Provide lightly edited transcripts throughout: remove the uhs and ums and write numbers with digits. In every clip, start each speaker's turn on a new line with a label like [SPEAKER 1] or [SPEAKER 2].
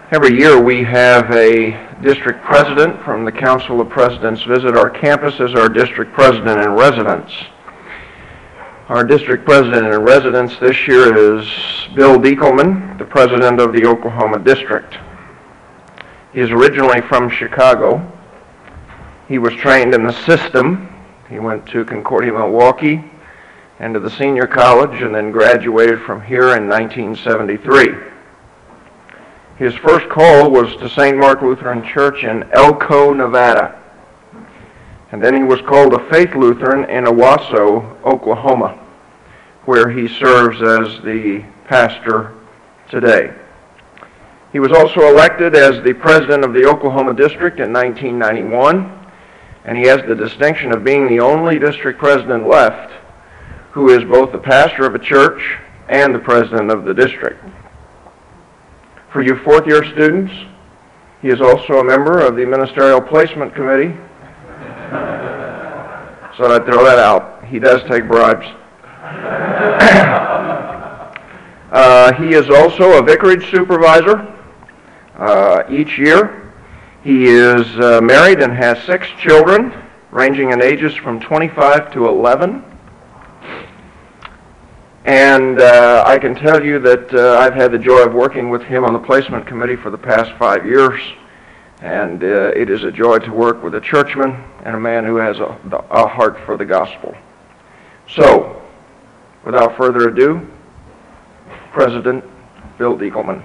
[SPEAKER 1] Every year we have a district president from the Council of Presidents visit our campus as our district president in residence. Our district president in residence this year is Bill Diekelman, the president of the Oklahoma District. He is originally from Chicago. He was trained in the system. He went to Concordia, Milwaukee, and to the senior college, and then graduated from here in 1973. His first call was to St. Mark Lutheran Church in Elko, Nevada. And then he was called to Faith Lutheran in Owasso, Oklahoma, where he serves as the pastor today. He was also elected as the president of the Oklahoma District in 1991, and he has the distinction of being the only district president left who is both the pastor of a church and the president of the district. For you fourth-year students, he is also a member of the Ministerial Placement Committee. So I throw that out. He does take bribes. He is also a vicarage supervisor each year. He is married and has 6 children, ranging in ages from 25 to 11. And I can tell you that I've had the joy of working with him on the placement committee for the past 5 years. And it is a joy to work with a churchman and a man who has a heart for the gospel. So, without further ado, President Bill Diekelman.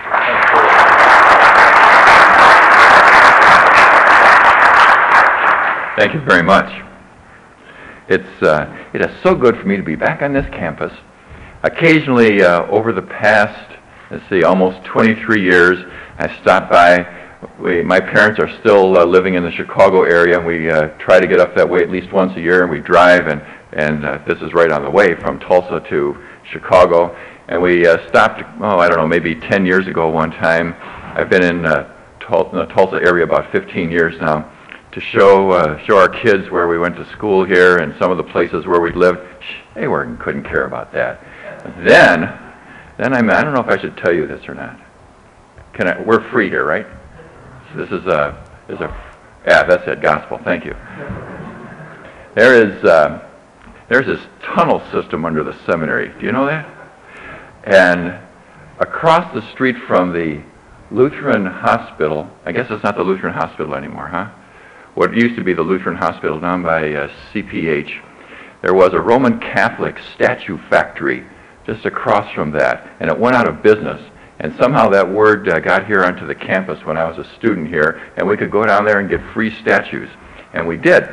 [SPEAKER 2] Thank you very much. It is so good for me to be back on this campus. Occasionally, over the past, almost 23 years, I stopped by. My parents are still living in the Chicago area, and we try to get up that way at least once a year, and we drive, and this is right on the way from Tulsa to Chicago. And we stopped, maybe 10 years ago one time. I've been in the Tulsa area about 15 years now, to show our kids where we went to school here and some of the places where we lived. They couldn't care about that. Then I don't know if I should tell you this or not. We're free here, right? So this is that's it, gospel. Thank you. There's this tunnel system under the seminary. Do you know that? And across the street from the Lutheran Hospital, I guess it's not the Lutheran Hospital anymore, huh? What used to be the Lutheran Hospital down by CPH, there was a Roman Catholic statue factory just across from that, and it went out of business. And somehow that word got here onto the campus when I was a student here, and we could go down there and get free statues, and we did.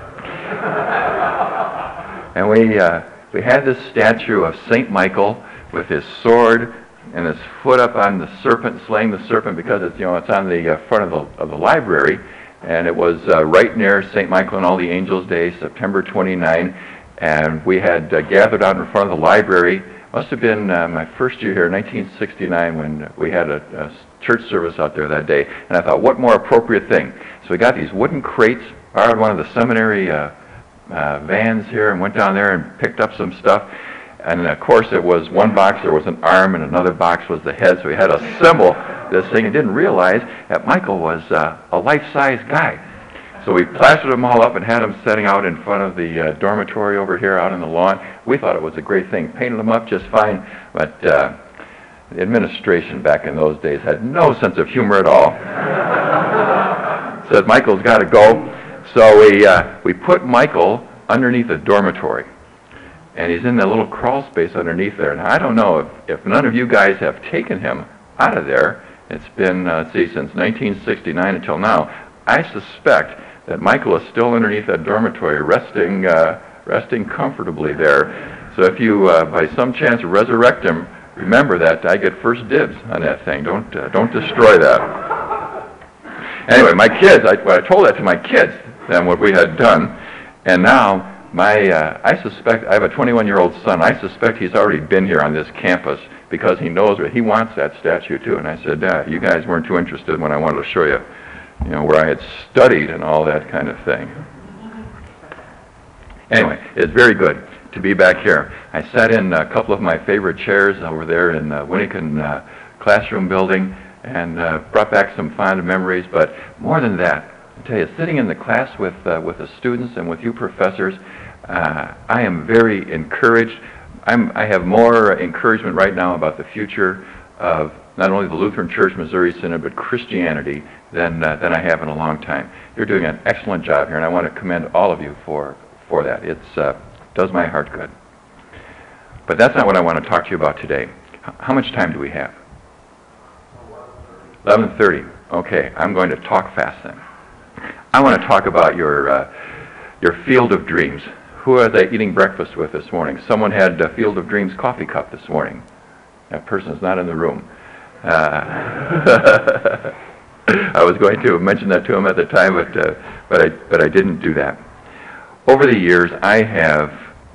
[SPEAKER 2] And we had this statue of St. Michael with his sword and his foot up on the serpent, slaying the serpent, because it's on the front of the library. And it was right near St. Michael and All the Angels Day, September 29, and we had gathered out in front of the library. Must have been my first year here, 1969, when we had a church service out there that day. And I thought, what more appropriate thing? So we got these wooden crates, borrowed one of the seminary vans here, and went down there and picked up some stuff. And of course, it was one box, there was an arm, and another box was the head. So we had to assemble this thing and didn't realize that Michael was a life-size guy. So we plastered them all up and had them setting out in front of the dormitory over here out on the lawn. We thought it was a great thing. Painted them up just fine, but the administration back in those days had no sense of humor at all. Said, Michael's got to go. So we put Michael underneath a dormitory. And he's in that little crawl space underneath there. Now, I don't know if none of you guys have taken him out of there. It's been, since 1969 until now. I suspect that Michael is still underneath that dormitory, resting comfortably there. So if you, by some chance, resurrect him, remember that I get first dibs on that thing. Don't destroy that. Anyway, my kids, I told that to my kids, then what we had done, and now I suspect, I have a 21-year-old son, I suspect he's already been here on this campus because he knows where he wants that statue too. And I said, you guys weren't too interested when I wanted to show you, where I had studied and all that kind of thing. Anyway, it's very good to be back here. I sat in a couple of my favorite chairs over there in the Winnicott classroom building. and brought back some fond memories. But more than that, I tell you, sitting in the class with the students and with you professors, I am very encouraged. I have more encouragement right now about the future of not only the Lutheran Church Missouri Synod, but Christianity than I have in a long time. You're doing an excellent job here, and I want to commend all of you for that. It does my heart good. But that's not what I want to talk to you about today. How much time do we have? 11:30. Okay, I'm going to talk fast then. I want to talk about your field of dreams. Who was I eating breakfast with this morning? Someone had a Field of Dreams coffee cup this morning. That person is not in the room. I was going to mention that to him at the time, but I didn't do that. Over the years, I have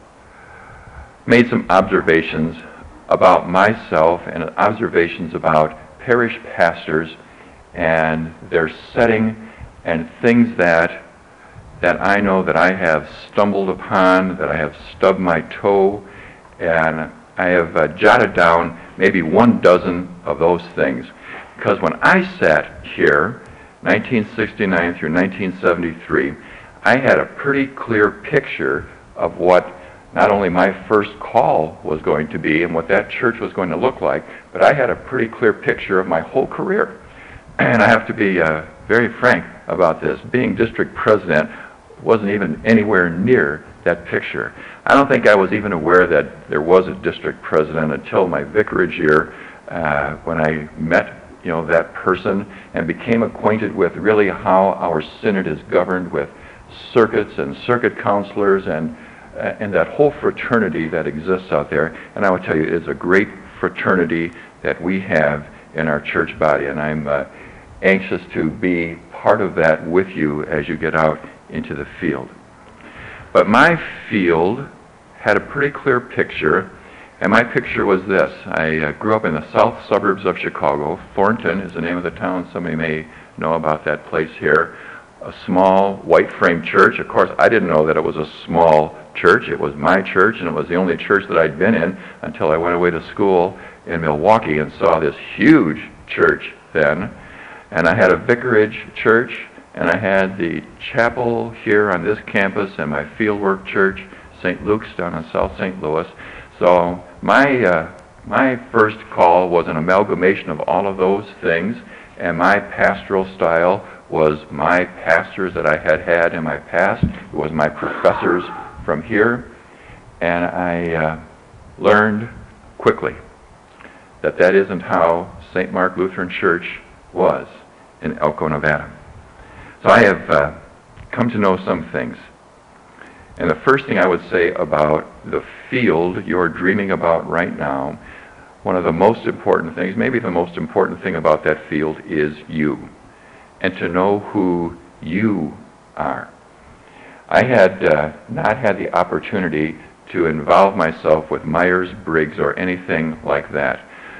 [SPEAKER 2] made some observations about myself and observations about parish pastors and their setting and things that I know that I have stumbled upon, that I have stubbed my toe, and I have jotted down maybe 1 dozen of those things. Because when I sat here, 1969 through 1973, I had a pretty clear picture of what not only my first call was going to be and what that church was going to look like, but I had a pretty clear picture of my whole career. And I have to be very frank about this. Being district president wasn't even anywhere near that picture. I don't think I was even aware that there was a district president until my vicarage year, when I met that person and became acquainted with really how our synod is governed with circuits and circuit counselors and that whole fraternity that exists out there. And I would tell you, it is a great fraternity that we have in our church body, and I'm anxious to be part of that with you as you get out into the field. But my field had a pretty clear picture, and my picture was this. I grew up in the south suburbs of Chicago. Thornton is the name of the town. Somebody may know about that place here. A small white frame church. Of course, I didn't know that it was a small church. It was my church, and it was the only church that I'd been in until I went away to school in Milwaukee and saw this huge church then. And I had a vicarage church, and I had the chapel here on this campus and my fieldwork church, St. Luke's down in South St. Louis. So my first call was an amalgamation of all of those things, and my pastoral style was my pastors that I had in my past. It was my professors from here, and I learned quickly that isn't how St. Mark Lutheran Church was in Elko, Nevada. So I have come to know some things. And the first thing I would say about the field you're dreaming about right now, one of the most important things, maybe the most important thing about that field is you, and to know who you are. I had not had the opportunity to involve myself with Myers-Briggs or anything like that.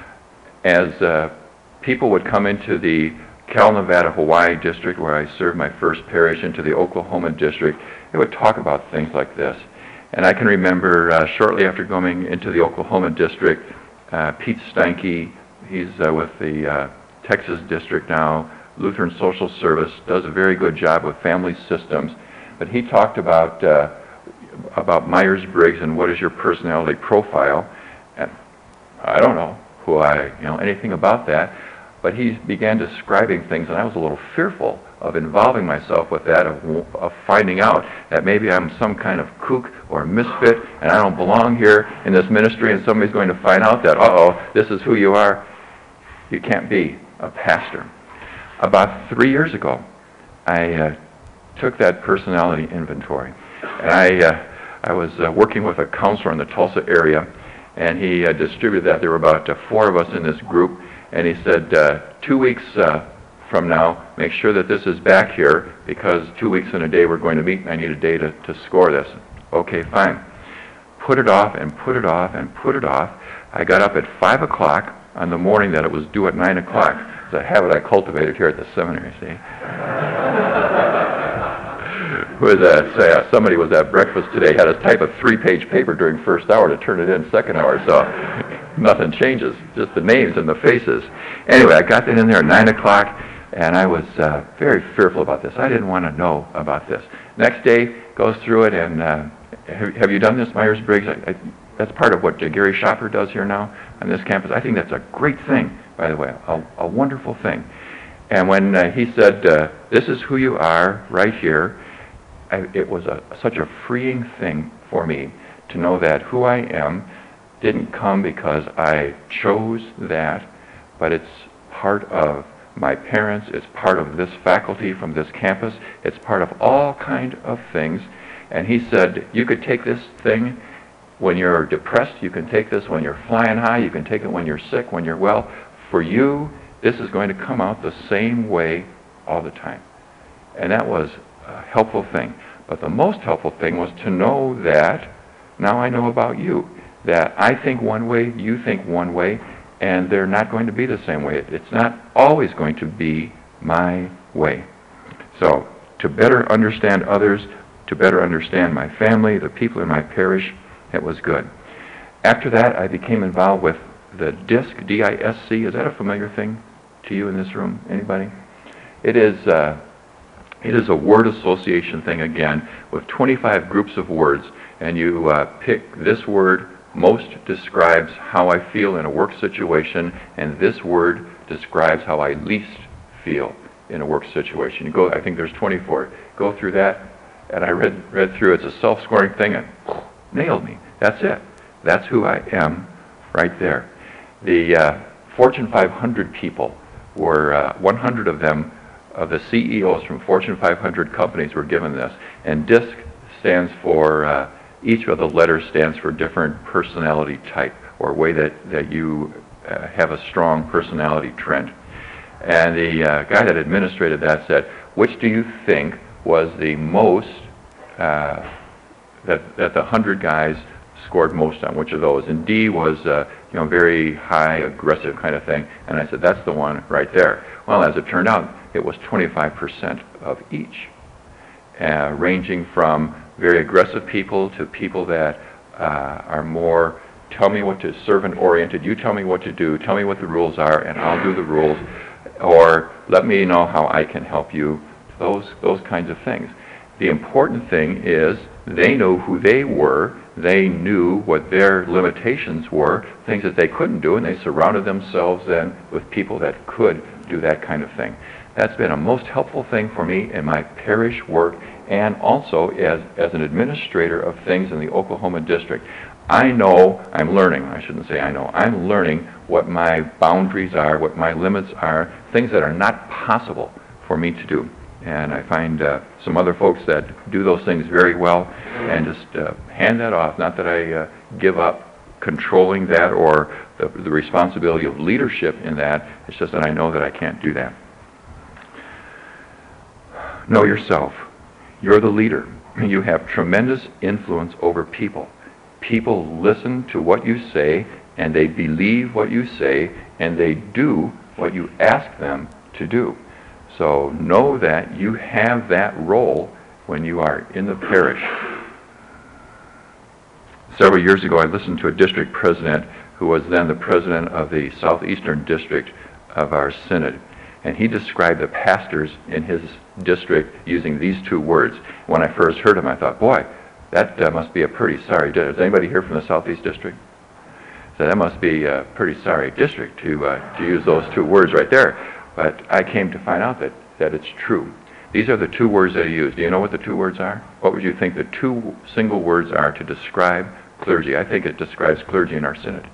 [SPEAKER 2] As people would come into the Cal Nevada Hawaii district, where I served my first parish, into the Oklahoma district, they would talk about things like this. And I can remember shortly after going into the Oklahoma district, Pete Steinke, he's with the Texas district now, Lutheran Social Service, does a very good job with family systems. But he talked about Myers-Briggs and what is your personality profile. And I don't know anything about that. But he began describing things, and I was a little fearful of involving myself with that, of finding out that maybe I'm some kind of kook or misfit, and I don't belong here in this ministry, and somebody's going to find out that, this is who you are. You can't be a pastor. About 3 years ago, I took that personality inventory, and I was working with a counselor in the Tulsa area, and he distributed that. There were about 4 of us in this group. And he said, 2 weeks from now, make sure that this is back here, because 2 weeks in a day we're going to meet, and I need a day to score this. Okay, fine. Put it off and put it off and put it off. I got up at 5 o'clock on the morning that it was due at 9 o'clock. It's a habit I cultivated here at the seminary, see. Was at breakfast today, had a type of 3-page paper during first hour to turn it in second hour. So nothing changes, just the names and the faces. Anyway, I got that in there at 9 o'clock, and I was very fearful about this. I didn't want to know about this. Next day, goes through it, and have you done this, Myers-Briggs? That's part of what Gary Shopper does here now on this campus. I think that's a great thing, by the way, a wonderful thing. And when he said, this is who you are right here, it was such a freeing thing for me to know that who I am didn't come because I chose that, but it's part of my parents, it's part of this faculty from this campus, it's part of all kind of things. And he said, you could take this thing when you're depressed, you can take this when you're flying high, you can take it when you're sick, when you're well. For you, this is going to come out the same way all the time. And that was a helpful thing. But the most helpful thing was to know that, now I know about you, that I think one way, you think one way, and they're not going to be the same way. It's not always going to be my way. So, to better understand others, to better understand my family, the people in my parish, it was good. After that, I became involved with the DISC, D-I-S-C. Is that a familiar thing to you in this room? Anybody? It is a word association thing again with 25 groups of words, and you pick this word most describes how I feel in a work situation, and this word describes how I least feel in a work situation. You go, I think there's 24. Go through that, and I read through. It's a self-scoring thing, and nailed me. That's it. That's who I am right there. The Fortune 500 people were 100 of them. The CEOs from Fortune 500 companies were given this, and DISC stands for, each of the letters stands for different personality type, or way that you have a strong personality trend. And the guy that administrated that said, which do you think was the most, that the 100 guys scored most on, which of those? And D was, very high, aggressive kind of thing. And I said, that's the one right there. Well, as it turned out, it was 25% of each, ranging from very aggressive people to people that are more, tell me what to, servant-oriented. You tell me what to do. Tell me what the rules are, and I'll do the rules. Or let me know how I can help you. Those kinds of things. The important thing is they know who they were. They knew what their limitations were, things that they couldn't do, and they surrounded themselves then with people that could do that kind of thing. That's been a most helpful thing for me in my parish work, and also as an administrator of things in the Oklahoma district. I know, I'm learning, I shouldn't say I know, I'm learning what my boundaries are, what my limits are, things that are not possible for me to do. And I find some other folks that do those things very well, and just hand that off. Not that I give up controlling that or the responsibility of leadership in that. It's just that I know that I can't do that. Know yourself. You're the leader. You have tremendous influence over people. People listen to what you say, and they believe what you say, and they do what you ask them to do. So know that you have that role when you are in the parish. Several years ago, I listened to a district president who was then the president of the southeastern district of our synod. And he described the pastors in his district using these two words. When I first heard him, I thought, boy, that must be a pretty sorry district. Is anybody here from the southeast district? So that must be a pretty sorry district to use those two words right there. But I came to find out that it's true. These are the two words that he used. Do you know what the two words are? What would you think the two single words are to describe clergy? I think it describes clergy in our synod.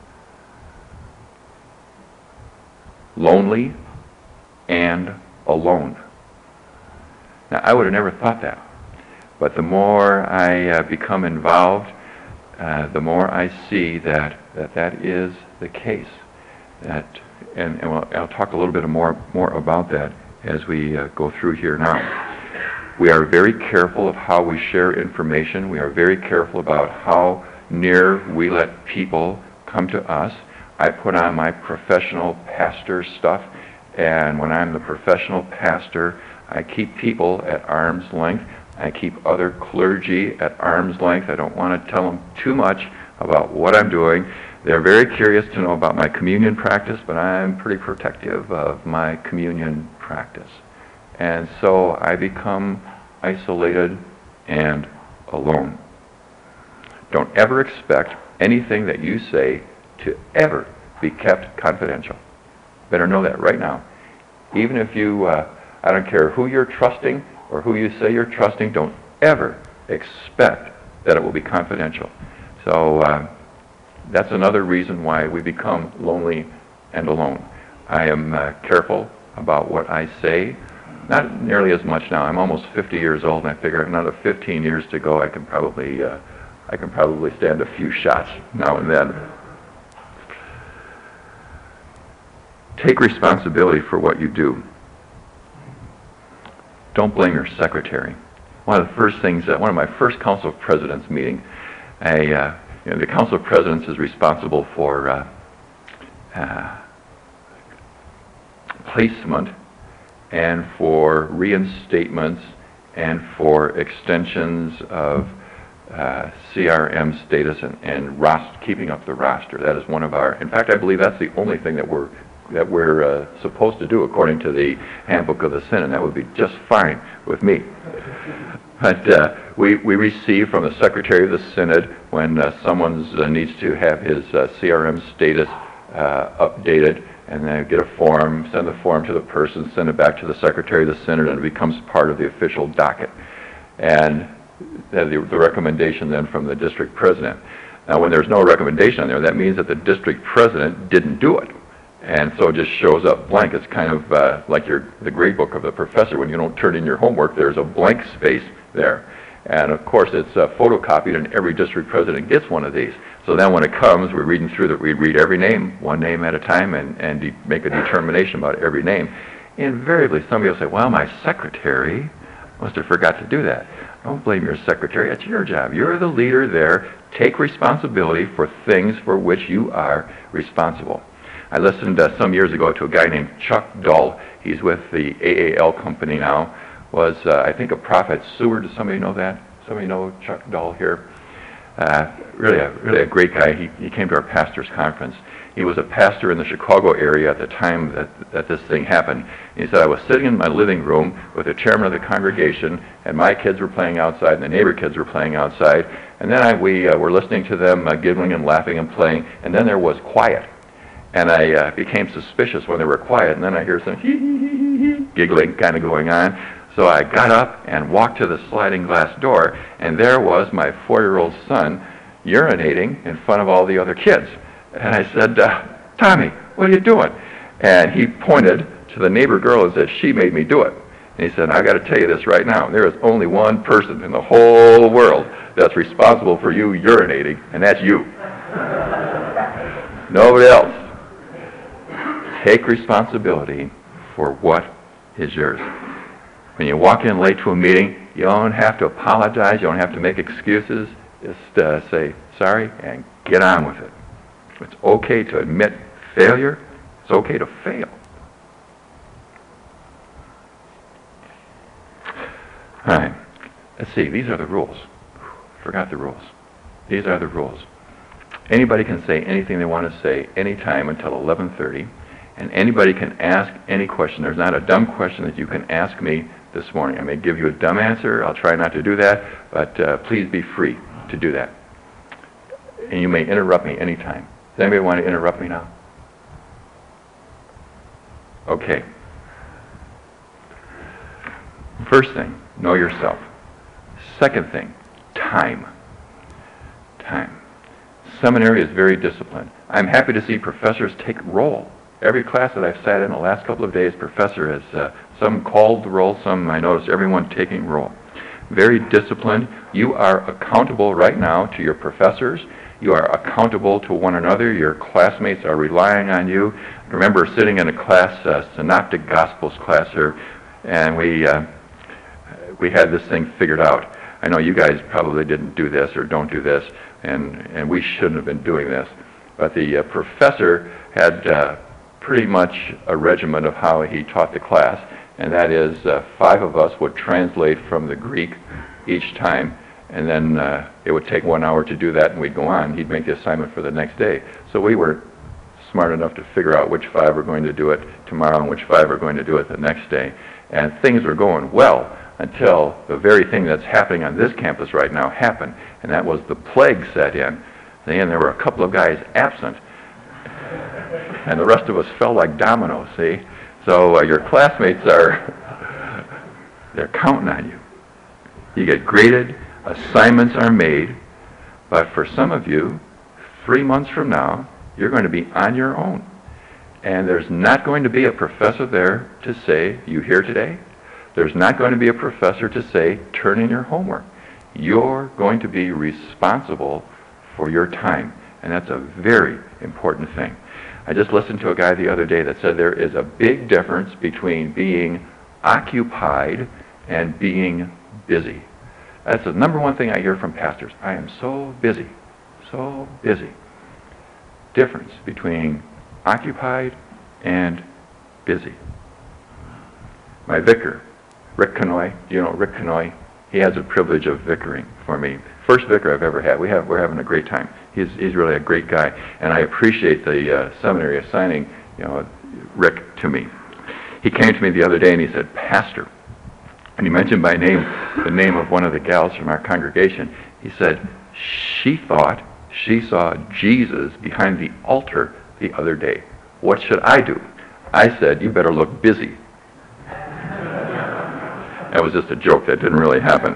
[SPEAKER 2] Lonely and alone. Now, I would have never thought that. But the more I become involved, the more I see that is the case. And I'll talk a little bit more about that as we go through here now. We are very careful of how we share information. We are very careful about how near we let people come to us. I put on my professional pastor stuff, and when I'm the professional pastor, I keep people at arm's length. I keep other clergy at arm's length. I don't want to tell them too much about what I'm doing. They're very curious to know about my communion practice, but I'm pretty protective of my communion practice. And so I become isolated and alone. Don't ever expect anything that you say to ever be kept confidential. Better know that right now. Even if you, I don't care who you're trusting or who you say you're trusting, don't ever expect that it will be confidential. So that's another reason why we become lonely and alone. I am careful about what I say. Not nearly as much now. I'm almost 50 years old, and I figure another 15 years to go, I can probably stand a few shots now and then. Take responsibility for what you do. Don't blame your secretary. One of my first Council of Presidents meeting, the Council of Presidents is responsible for placement and for reinstatements and for extensions of CRM status and keeping up the roster. That is one of our. In fact, I believe that's the only thing that we're supposed to do according to the Handbook of the Synod. That would be just fine with me. But we receive from the Secretary of the Synod when someone needs to have his CRM status updated, and then get a form, send the form to the person, send it back to the Secretary of the Synod, and it becomes part of the official docket. And the recommendation then from the district president. Now, when there's no recommendation on there, that means that the district president didn't do it. And so it just shows up blank. It's kind of like the grade book of the professor. When you don't turn in your homework, there's a blank space there. And of course, it's photocopied, and every district president gets one of these. So then when it comes, we're reading through that. We read every name, one name at a time, and make a determination about every name. Invariably, somebody will say, well, my secretary must have forgot to do that. Don't blame your secretary. That's your job. You're the leader there. Take responsibility for things for which you are responsible. I listened some years ago to a guy named Chuck Dull. He's with the AAL company now. Was, I think, a prophet Seward. Does somebody know that? Somebody know Chuck Dull here? Really a great guy. He came to our pastor's conference. He was a pastor in the Chicago area at the time that this thing happened. He said, I was sitting in my living room with the chairman of the congregation, and my kids were playing outside, and the neighbor kids were playing outside. And then we were listening to them giggling and laughing and playing, and then there was quiet. And I became suspicious when they were quiet, and then I hear some hee-hee-hee-hee giggling kind of going on. So I got up and walked to the sliding glass door, and there was my 4-year-old son urinating in front of all the other kids. And I said, Tommy, what are you doing? And he pointed to the neighbor girl and said, she made me do it. And he said, I've got to tell you this right now. There is only one person in the whole world that's responsible for you urinating, and that's you. Nobody else. Take responsibility for what is yours. When you walk in late to a meeting, you don't have to apologize. You don't have to make excuses. Just say sorry and get on with it. It's okay to admit failure. It's okay to fail. All right. Let's see. These are the rules. Forgot the rules. These are the rules. Anybody can say anything they want to say anytime until 11:30, and anybody can ask any question. There's not a dumb question that you can ask me this morning. I may give you a dumb answer. I'll try not to do that, but please be free to do that. And you may interrupt me anytime. Does anybody want to interrupt me now? Okay. First thing, know yourself. Second thing, time. Time. Seminary is very disciplined. I'm happy to see professors take roll. Every class that I've sat in the last couple of days, professor has some called the roll, some I noticed everyone taking roll. Very disciplined. You are accountable right now to your professors. You are accountable to one another. Your classmates are relying on you. I remember sitting in a class, Synoptic Gospels class here, and we had this thing figured out. I know you guys probably didn't do this or don't do this, and we shouldn't have been doing this. But the professor had pretty much a regimen of how he taught the class, and that is 5 of us would translate from the Greek each time, and then it would take 1 hour to do that, and we'd go on. He'd make the assignment for the next day. So we were smart enough to figure out which 5 were going to do it tomorrow and which 5 were going to do it the next day. And things were going well until the very thing that's happening on this campus right now happened, and that was the plague set in. And there were a couple of guys absent, and the rest of us fell like dominoes, see? So your classmates they're counting on you. You get graded, assignments are made, but for some of you, 3 months from now, you're going to be on your own. And there's not going to be a professor there to say, you here today? There's not going to be a professor to say, turn in your homework. You're going to be responsible for your time. And that's a very important thing. I just listened to a guy the other day that said there is a big difference between being occupied and being busy. That's the number one thing I hear from pastors. I am so busy, so busy. Difference between occupied and busy. My vicar, Rick Canoy, you know Rick Canoy, he has the privilege of vicaring for me. First vicar I've ever had. We're having a great time. He's really a great guy, and I appreciate the seminary assigning Rick to me. He came to me the other day and he said, Pastor, and he mentioned by name the name of one of the gals from our congregation. He said, she thought she saw Jesus behind the altar the other day. What should I do? I said, you better look busy. That was just a joke. That didn't really happen.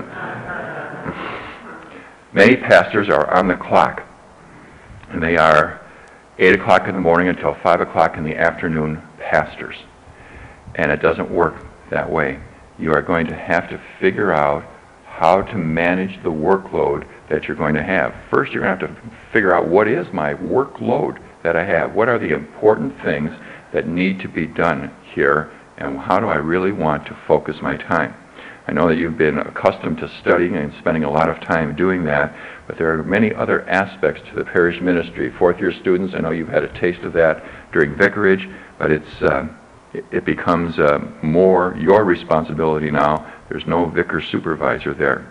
[SPEAKER 2] Many pastors are on the clock, and they are 8 o'clock in the morning until 5 o'clock in the afternoon pastors. And it doesn't work that way. You are going to have to figure out how to manage the workload that you're going to have. First, you're going to have to figure out, what is my workload that I have? What are the important things that need to be done here, and how do I really want to focus my time? I know that you've been accustomed to studying and spending a lot of time doing that, but there are many other aspects to the parish ministry. Fourth-year students, I know you've had a taste of that during vicarage, but it becomes more your responsibility now. There's no vicar supervisor there.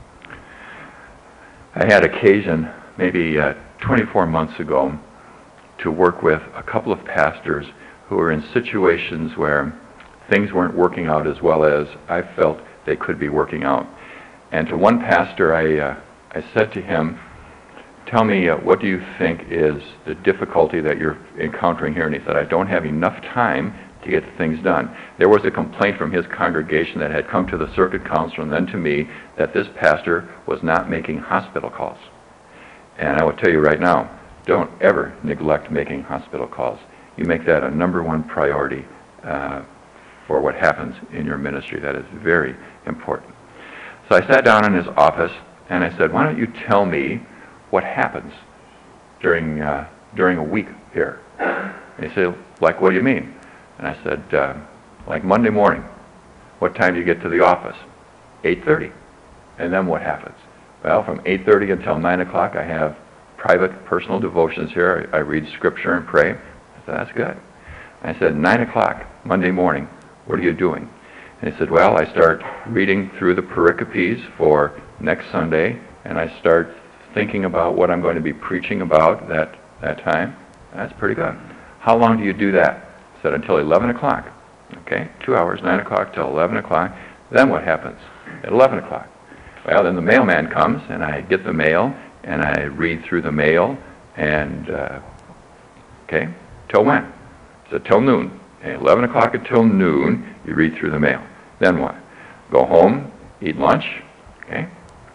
[SPEAKER 2] I had occasion, maybe 24 months ago, to work with a couple of pastors who were in situations where things weren't working out as well as I felt they could be working out. And to one pastor, I said to him, tell me, what do you think is the difficulty that you're encountering here? And he said, I don't have enough time to get things done. There was a complaint from his congregation that had come to the circuit council and then to me that this pastor was not making hospital calls. And I will tell you right now, don't ever neglect making hospital calls. You make that a number one priority for what happens in your ministry. That is very important. So I sat down in his office and I said, why don't you tell me what happens during a week here? And he said, like, what do you mean? And I said, like Monday morning, what time do you get to the office? 8:30. And then what happens? Well, from 8:30 until 9 o'clock, I have private personal devotions here. I read scripture and pray. I said, that's good. And I said, 9 o'clock, Monday morning, what are you doing? And he said, well, I start reading through the pericopes for next Sunday, and I start thinking about what I'm going to be preaching about that time. That's pretty good. How long do you do that? I said, until 11 o'clock. Okay, 2 hours, 9 o'clock till 11 o'clock. Then what happens at 11 o'clock? Well, then the mailman comes, and I get the mail, and I read through the mail, and, okay, till when? So till noon. Okay, 11 o'clock until noon, you read through the mail. Then what? Go home, eat lunch, okay,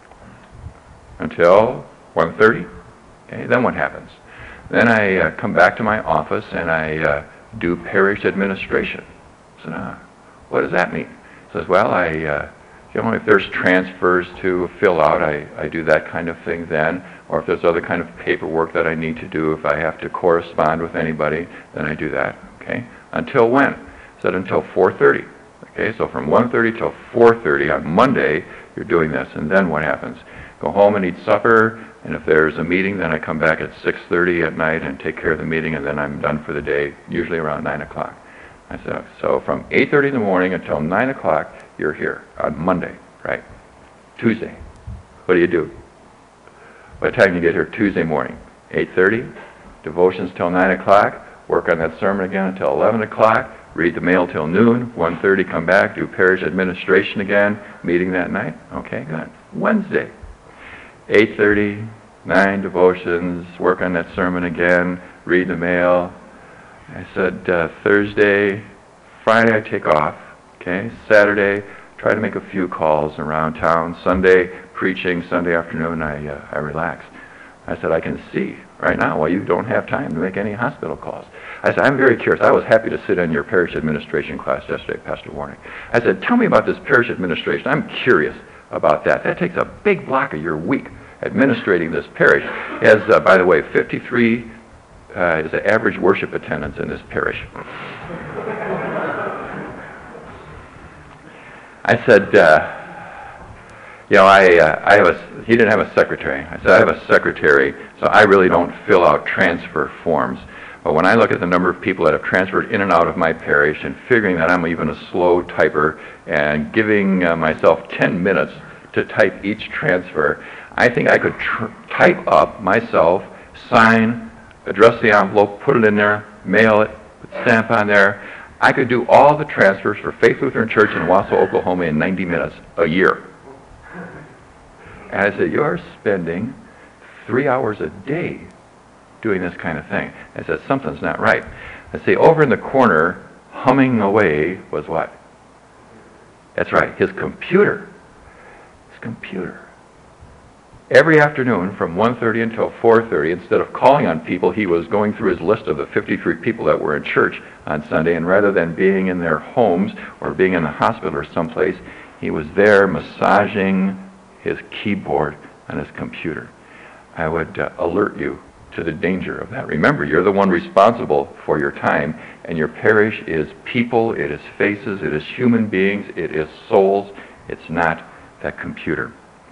[SPEAKER 2] until 1:30. Okay, then what happens? Then I come back to my office and I do parish administration. So what does that mean? He says, well, if there's transfers to fill out, I do that kind of thing then. Or if there's other kind of paperwork that I need to do, if I have to correspond with anybody, then I do that. Okay. Until when? I said until 4:30. Okay, so from 1:30 till 4:30 on Monday, you're doing this. And then what happens? Go home and eat supper, and if there's a meeting, then I come back at 6:30 at night and take care of the meeting, and then I'm done for the day, usually around 9 o'clock. I said, so from 8:30 in the morning until 9 o'clock, you're here on Monday, right? Tuesday. What do you do? What time do you get here Tuesday morning? 8:30? Devotions till 9 o'clock. Work on that sermon again until 11 o'clock. Read the mail till noon. 1:30 come back. Do parish administration again. Meeting that night. Okay, good. Wednesday. 8:30, 9 devotions. Work on that sermon again. Read the mail. I said Thursday, Friday I take off. Okay, Saturday try to make a few calls around town. Sunday preaching. Sunday afternoon I relax. I said, I can see right now why you don't have time to make any hospital calls. I said, I'm very curious. I was happy to sit in your parish administration class yesterday, Pastor Warnick. I said, tell me about this parish administration. I'm curious about that. That takes a big block of your week, administrating this parish. As, by the way, 53 is the average worship attendance in this parish. I said, he didn't have a secretary. I said, I have a secretary, so I really don't fill out transfer forms. But when I look at the number of people that have transferred in and out of my parish and figuring that I'm even a slow typer and giving myself 10 minutes to type each transfer, I think I could type up myself, sign, address the envelope, put it in there, mail it, put stamp on there. I could do all the transfers for Faith Lutheran Church in Wausau, Oklahoma in 90 minutes a year. And I said, you're spending 3 hours a day doing this kind of thing. I said, something's not right. I say, over in the corner, humming away was what? That's right, his computer. His computer. Every afternoon from 1:30 until 4:30, instead of calling on people, he was going through his list of the 53 people that were in church on Sunday, and rather than being in their homes or being in the hospital or someplace, he was there massaging his keyboard on his computer. I would alert you to the danger of that. Remember, you're the one responsible for your time, and your parish is people, it is faces, it is human beings, it is souls. It's not that computer.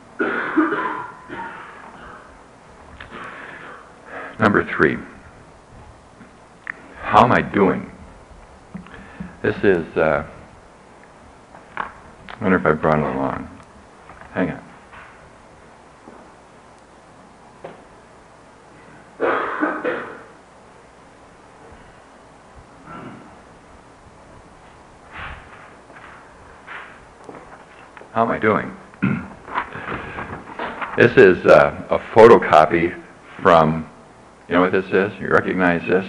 [SPEAKER 2] Number 3, how am I doing? This is, I wonder if I brought it along. Hang on. How am I doing? This is a photocopy from, you know what this is? You recognize this?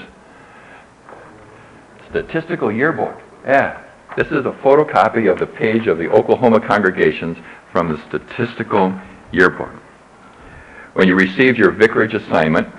[SPEAKER 2] Statistical Yearbook. Yeah. This is a photocopy of the page of the Oklahoma congregations from the Statistical Yearbook. When you received your vicarage assignment,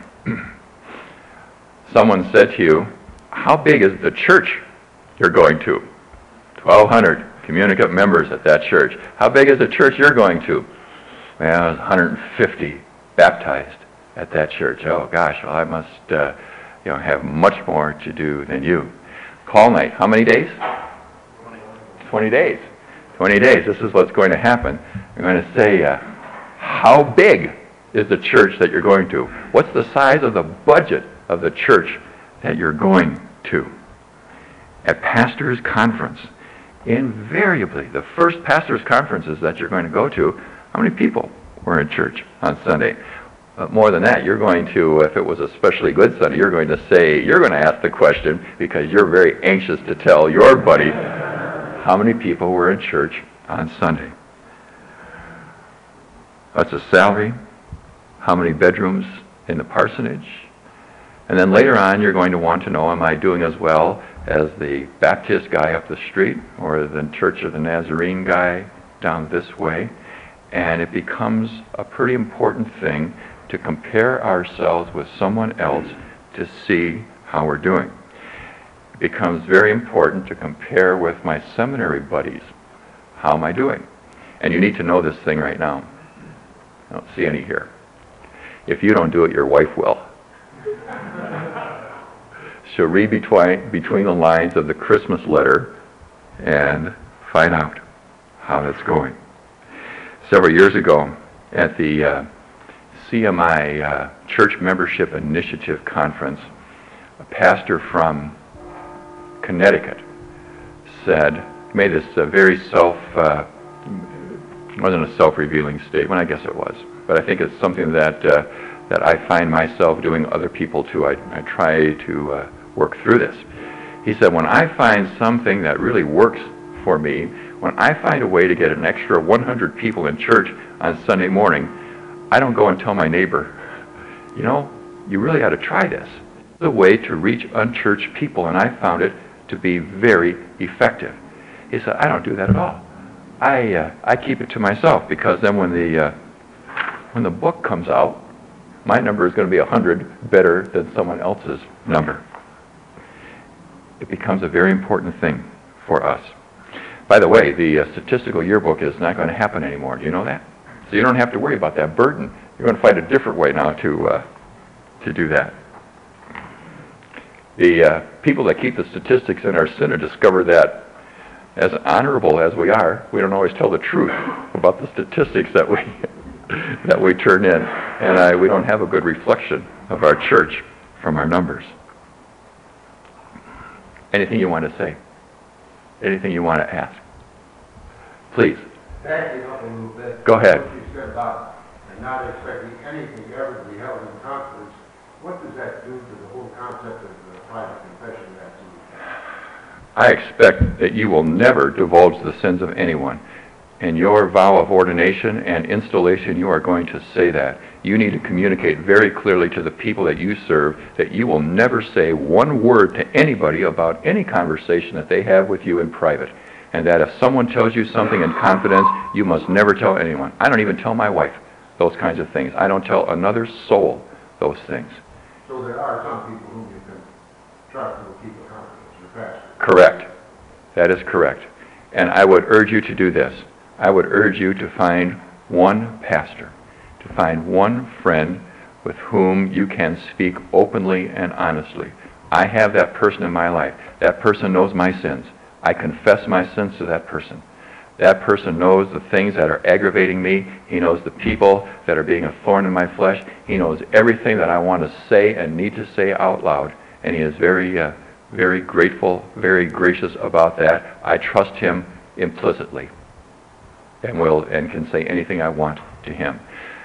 [SPEAKER 2] someone said to you, how big is the church you're going to? 1,200 communicant members at that church. How big is the church you're going to? Well, 150 baptized at that church. Oh gosh, well I must have much more to do than you. Call night, how many days? 20 days. 20 days. This is what's going to happen. You're going to say, how big is the church that you're going to? What's the size of the budget of the church that you're going to? At pastor's conference, invariably, the first pastor's conferences that you're going to go to, how many people were in church on Sunday? But more than that, you're going to, if it was a especially good Sunday, you're going to ask the question because you're very anxious to tell your buddy how many people were in church on Sunday. What's the salary? How many bedrooms in the parsonage? And then later on, you're going to want to know, am I doing as well as the Baptist guy up the street or the Church of the Nazarene guy down this way? And it becomes a pretty important thing to compare ourselves with someone else to see how we're doing. It becomes very important to compare with my seminary buddies. How am I doing? And you need to know this thing right now. I don't see any here. If you don't do it, your wife will. She'll read between the lines of the Christmas letter and find out how that's going. Several years ago at the CMI Church Membership Initiative Conference, a pastor from Connecticut made this very It wasn't a self-revealing statement. I guess it was. But I think it's something that that I find myself doing other people too. I try to work through this. He said, when I find something that really works for me, when I find a way to get an extra 100 people in church on Sunday morning, I don't go and tell my neighbor, you know, you really ought to try this. It's a way to reach unchurched people, and I found it to be very effective. He said, I don't do that at all. I keep it to myself, because then when the book comes out, my number is going to be 100 better than someone else's number. It becomes a very important thing for us. By the way, the statistical yearbook is not going to happen anymore. Do you know that? So you don't have to worry about that burden. You're going to find a different way now to do that. The people that keep the statistics in our synod discover that, as honorable as we are, we don't always tell the truth about the statistics that we turn in, and we don't have a good reflection of our church from our numbers. Anything you want to say? Anything you want to ask? Please.
[SPEAKER 3] Backing up a little bit.
[SPEAKER 2] Go ahead.
[SPEAKER 3] What you said about not expecting anything ever to be held in confidence, what does that do to the whole concept of the private confession that you have?
[SPEAKER 2] I expect that you will never divulge the sins of anyone. In your vow of ordination and installation, you are going to say that. You need to communicate very clearly to the people that you serve that you will never say one word to anybody about any conversation that they have with you in private. And that if someone tells you something in confidence, you must never tell anyone. I don't even tell my wife those kinds of things. I don't tell another soul those things.
[SPEAKER 3] So there are some people whom you can trust and will keep a confidence, your pastor.
[SPEAKER 2] Correct. That is correct. And I would urge you to do this. I would urge you to find one pastor, to find one friend with whom you can speak openly and honestly. I have that person in my life. That person knows my sins. I confess my sins to that person. That person knows the things that are aggravating me. He knows the people that are being a thorn in my flesh. He knows everything that I want to say and need to say out loud. And he is very grateful, very gracious about that. I trust him implicitly, and can say anything I want to him.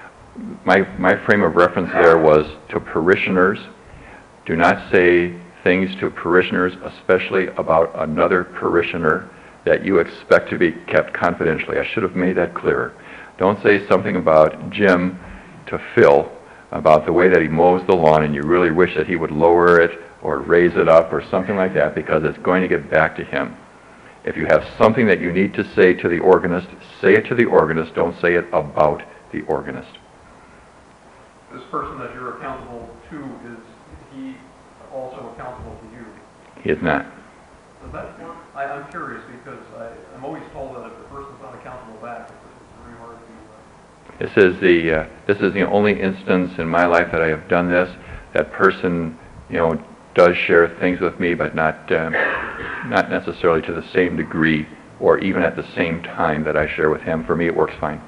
[SPEAKER 2] My frame of reference there was to parishioners. Do not say things to parishioners, especially about another parishioner, that you expect to be kept confidentially. I should have made that clearer. Don't say something about Jim to Phil about the way that he mows the lawn, and you really wish that he would lower it or raise it up or something like that, because it's going to get back to him. If you have something that you need to say to the organist, say it to the organist. Don't say it about the organist.
[SPEAKER 4] This person that you're accountable to, is he also accountable to you?
[SPEAKER 2] He is not.
[SPEAKER 4] Does that work? I'm curious, because I'm always told that if the person's not accountable back, it's very hard to...
[SPEAKER 2] This is the only instance in my life that I have done this. That person, does share things with me, but not necessarily to the same degree or even at the same time that I share with him. For me, it works fine.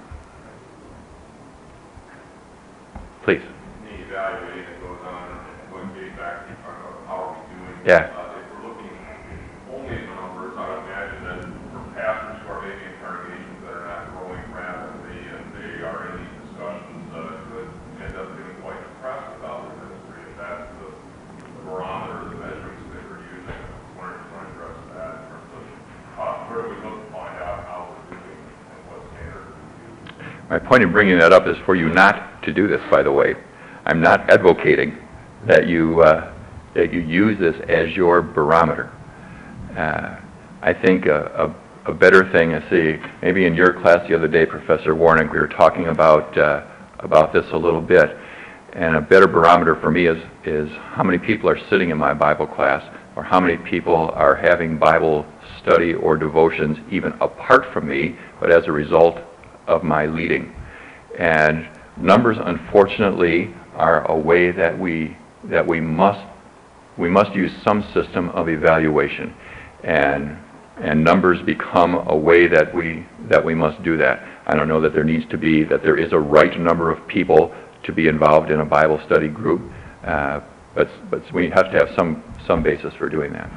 [SPEAKER 2] Please.
[SPEAKER 5] The evaluating that goes on, going back to how are we doing?
[SPEAKER 2] Yeah.
[SPEAKER 5] If we're looking only at the numbers, I would imagine that for pastors who are maybe in congregations that are not growing rapidly and they are in these discussions, could end up getting quite depressed about their ministry. If that's the barometer, the measurements that we're using, we're trying to address that in terms of where do we look to find out how we're doing and what standards we use.
[SPEAKER 2] My point in bringing that up is for you not to do this, by the way. I'm not advocating that you use this as your barometer. I think a better thing, maybe in your class the other day, Professor Warnick, we were talking about this a little bit, and a better barometer for me is how many people are sitting in my Bible class, or how many people are having Bible study or devotions even apart from me, but as a result of my leading. And numbers, unfortunately, are a way that we must use some system of evaluation, and numbers become a way that we must do that. I don't know that there is a right number of people to be involved in a Bible study group, but we have to have some basis for doing that.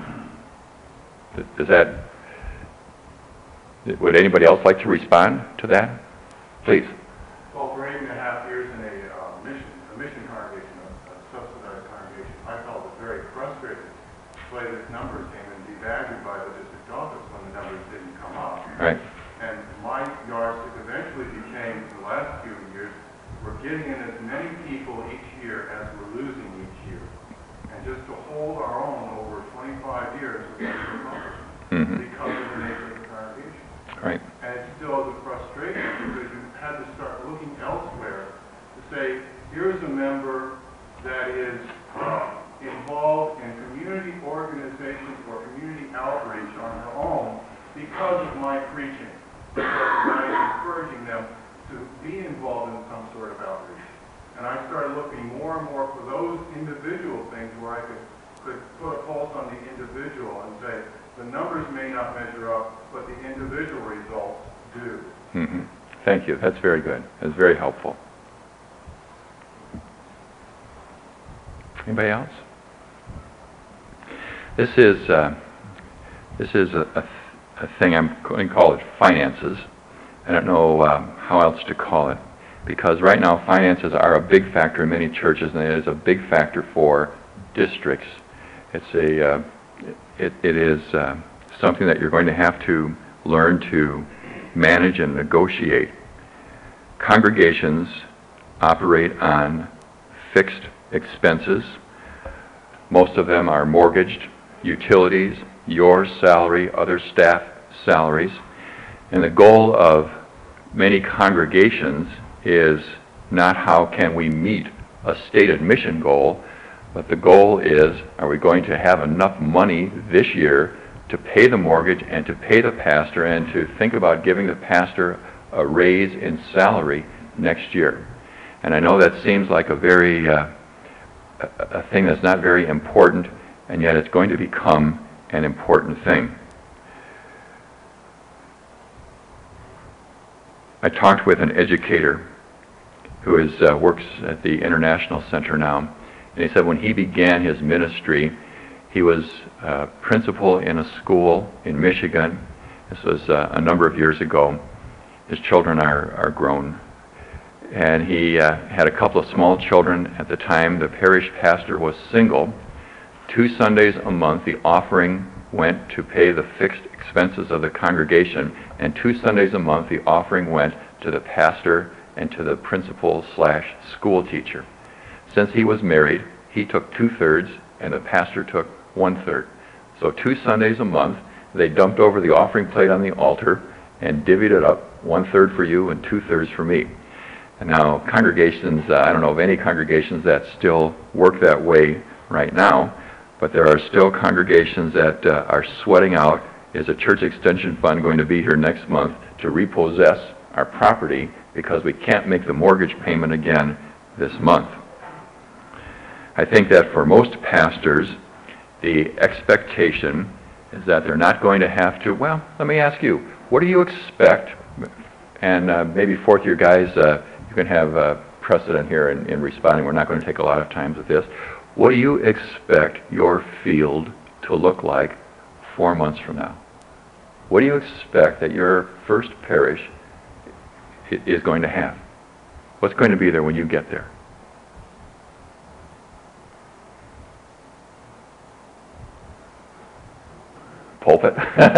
[SPEAKER 2] Would anybody else like to respond to that? Please.
[SPEAKER 3] Well, for 8.5 years in a mission congregation, a subsidized congregation, I felt it very frustrating the way this numbers came and be valued by the district office when the numbers didn't come up.
[SPEAKER 2] Right.
[SPEAKER 3] And my yardstick eventually became, in the last few years, we're getting in as many people each year as we're losing each year. And just to hold our own over 25 years was an accomplishment because of the nature of the congregation.
[SPEAKER 2] Right.
[SPEAKER 3] And it still is a frustration because you had to start looking elsewhere to say, here's a member that is involved in community organizations or community outreach on her own because of my preaching, because of my encouraging them to be involved in some sort of outreach. And I started looking more and more for those individual things where I could put a pulse on the individual and say, the numbers may not measure up, but the individual results do.
[SPEAKER 2] Mm-hmm. Thank you. That's very good. That's very helpful. Anybody else? This is a thing I'm going to call it finances. I don't know how else to call it, because right now finances are a big factor in many churches, and it is a big factor for districts. It is something that you're going to have to learn to manage and negotiate. Congregations operate on fixed expenses. Most of them are mortgaged, utilities, your salary, other staff salaries. And the goal of many congregations is not how can we meet a stated mission goal, but the goal is, are we going to have enough money this year to pay the mortgage and to pay the pastor and to think about giving the pastor a raise in salary next year. And I know that seems like a thing that's not very important, and yet it's going to become an important thing. I talked with an educator who works at the International Center now, and he said when he began his ministry, he was principal in a school in Michigan. This was a number of years ago. His children are grown. And he had a couple of small children at the time. The parish pastor was single. 2 Sundays a month, the offering went to pay the fixed expenses of the congregation, and 2 Sundays a month, the offering went to the pastor and to the principal/school teacher. Since he was married, he took 2/3 and the pastor took 1/3. So 2 Sundays a month, they dumped over the offering plate on the altar and divvied it up, 1/3 for you and 2/3 for me. And now congregations, I don't know of any congregations that still work that way right now, but there are still congregations that are sweating out, is a church extension fund going to be here next month to repossess our property because we can't make the mortgage payment again this month. I think that for most pastors, the expectation is that they're not going to have to, well, let me ask you, what do you expect? And maybe fourth year guys, you can have precedent here in responding. We're not going to take a lot of time with this. What do you expect your field to look like 4 months from now? What do you expect that your first parish is going to have? What's going to be there when you get there? Pulpit?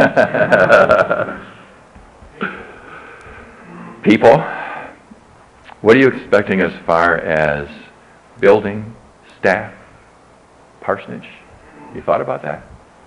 [SPEAKER 2] People? What are you expecting as far as building, staff, parsonage? You thought about that?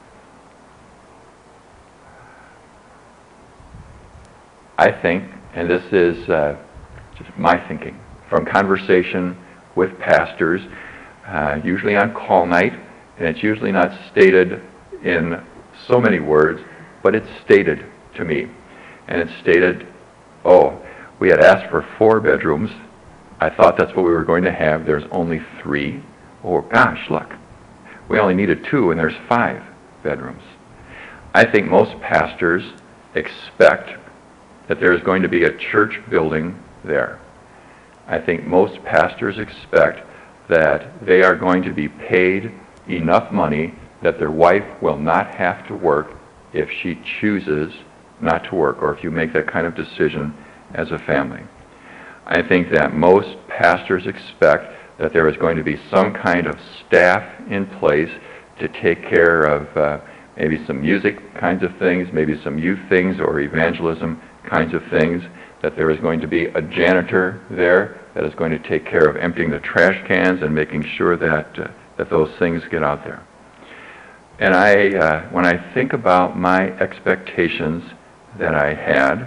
[SPEAKER 2] I think, and this is just my thinking, from conversation with pastors, usually on call night, and it's usually not stated in so many words, but it's stated to me. And it's stated, oh, we had asked for 4 bedrooms. I thought that's what we were going to have. There's only 3. Oh, gosh, look. We only needed 2, and there's 5 bedrooms. I think most pastors expect that there's going to be a church building there. I think most pastors expect that they are going to be paid enough money that their wife will not have to work if she chooses not to work, or if you make that kind of decision as a family. I think that most pastors expect that there is going to be some kind of staff in place to take care of maybe some music kinds of things, maybe some youth things or evangelism kinds of things, that there is going to be a janitor there that is going to take care of emptying the trash cans and making sure that those things get out there. And when I think about my expectations that I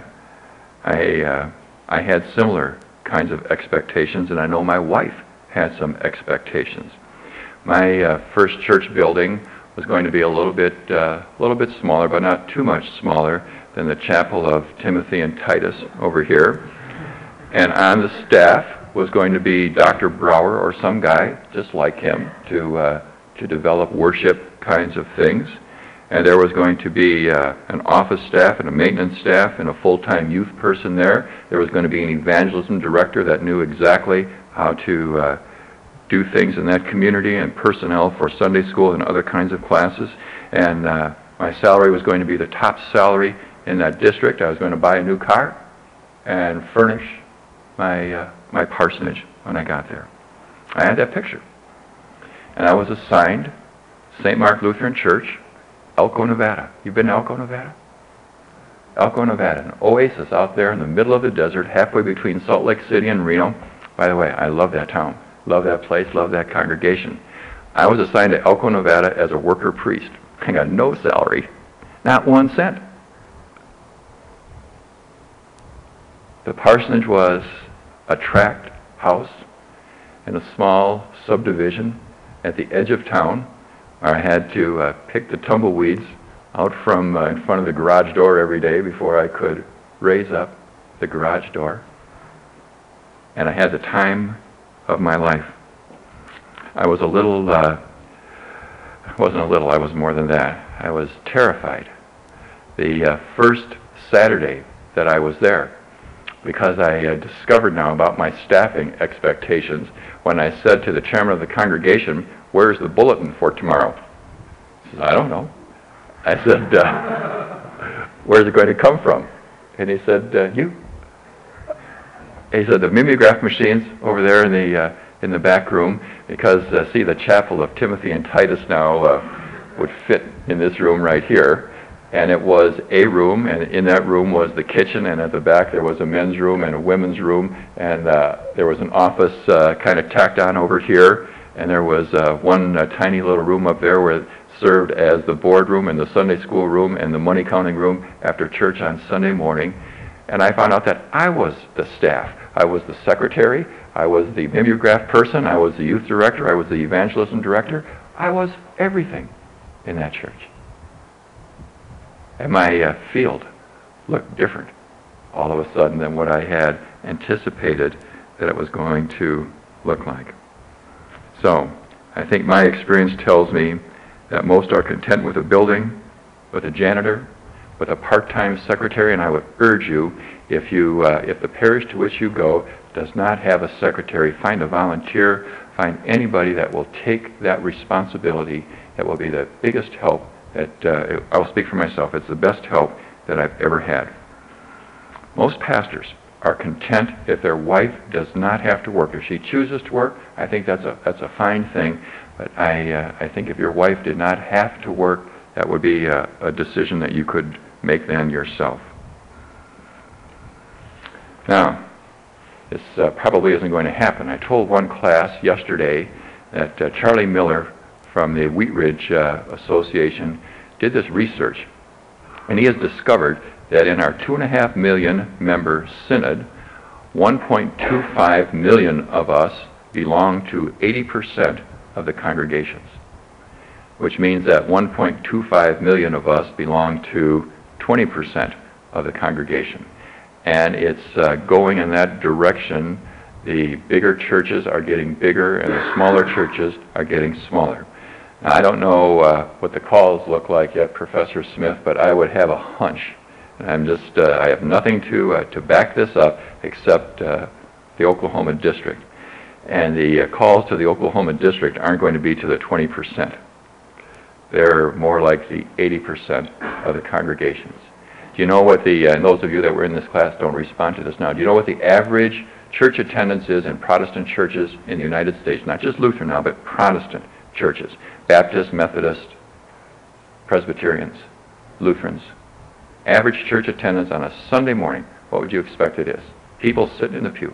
[SPEAKER 2] had similar kinds of expectations, and I know my wife had some expectations. My first church building was going to be a little bit smaller, but not too much smaller than the chapel of Timothy and Titus over here. And on the staff was going to be Dr. Brower or some guy just like him to develop worship kinds of things. And there was going to be an office staff and a maintenance staff and a full-time youth person there. There was going to be an evangelism director that knew exactly how to do things in that community, and personnel for Sunday school and other kinds of classes. And my salary was going to be the top salary in that district. I was going to buy a new car and furnish my parsonage when I got there. I had that picture. And I was assigned St. Mark Lutheran Church, Elko, Nevada. You've been to Elko, Nevada? Elko, Nevada, an oasis out there in the middle of the desert, halfway between Salt Lake City and Reno. By the way, I love that town, love that place, love that congregation. I was assigned to Elko, Nevada as a worker priest. I got no salary, not 1 cent. The parsonage was a tract house in a small subdivision at the edge of town, where I had to pick the tumbleweeds out from in front of the garage door every day before I could raise up the garage door. And I had the time of my life. I was I was more than that. I was terrified the first Saturday that I was there, because I discovered now about my staffing expectations when I said to the chairman of the congregation, "Where's the bulletin for tomorrow?" He said, "I don't know." I said, "Where's it going to come from?" And he said, "You." He said, "The mimeograph machines over there in the back room, because see, the chapel of Timothy and Titus now would fit in this room right here." And it was a room, and in that room was the kitchen, and at the back there was a men's room and a women's room, and there was an office kind of tacked on over here, and there was one tiny little room up there where it served as the boardroom and the Sunday school room and the money counting room after church on Sunday morning. And I found out that I was the staff. I was the secretary, I was the mimeograph person, I was the youth director, I was the evangelism director. I was everything in that church. And my field looked different all of a sudden than what I had anticipated that it was going to look like. So, I think my experience tells me that most are content with a building, with a janitor, with a part-time secretary, and I would urge you, if the parish to which you go does not have a secretary, find a volunteer, find anybody that will take that responsibility. That will be the biggest help that, I will speak for myself, it's the best help that I've ever had. Most pastors are content if their wife does not have to work. If she chooses to work, I think that's a fine thing. But I think if your wife did not have to work, that would be a decision that you could make then yourself. Now, this probably isn't going to happen. I told one class yesterday that Charlie Miller from the Wheat Ridge Association did this research, and he has discovered that in our 2.5 million member synod, 1.25 million of us belong to 80% of the congregations, which means that 1.25 million of us belong to 20% of the congregation. And it's going in that direction. The bigger churches are getting bigger and the smaller churches are getting smaller. Now, I don't know what the calls look like yet, Professor Smith, but I would have a hunch. And I have nothing to back this up except the Oklahoma district. And the calls to the Oklahoma district aren't going to be to the 20%. They're more like the 80% of the congregations. Do you know what and those of you that were in this class don't respond to this now, do you know what the average church attendance is in Protestant churches in the United States, not just Lutheran now, but Protestant churches, Baptist, Methodist, Presbyterians, Lutherans. Average church attendance on a Sunday morning, what would you expect it is? People sitting in the pew.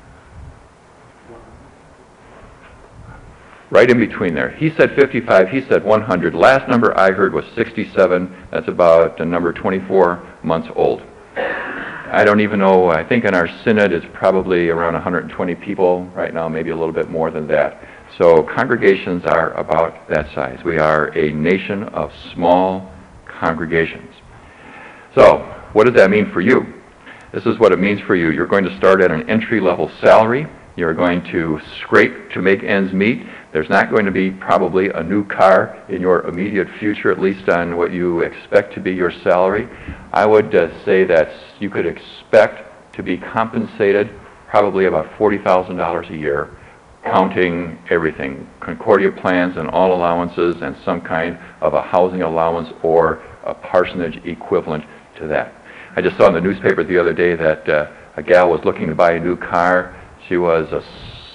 [SPEAKER 2] Right in between there. He said 55, he said 100. Last number I heard was 67. That's about the number 24 months old. I don't even know, I think in our synod it's probably around 120 people right now, maybe a little bit more than that. So congregations are about that size. We are a nation of small congregations. So what does that mean for you? This is what it means for you. You're going to start at an entry-level salary. You're going to scrape to make ends meet. There's not going to be probably a new car in your immediate future, at least on what you expect to be your salary. I would say that you could expect to be compensated probably about $40,000 a year, counting everything, Concordia plans and all allowances and some kind of a housing allowance or a parsonage equivalent to that. I just saw in the newspaper the other day that a gal was looking to buy a new car. She was a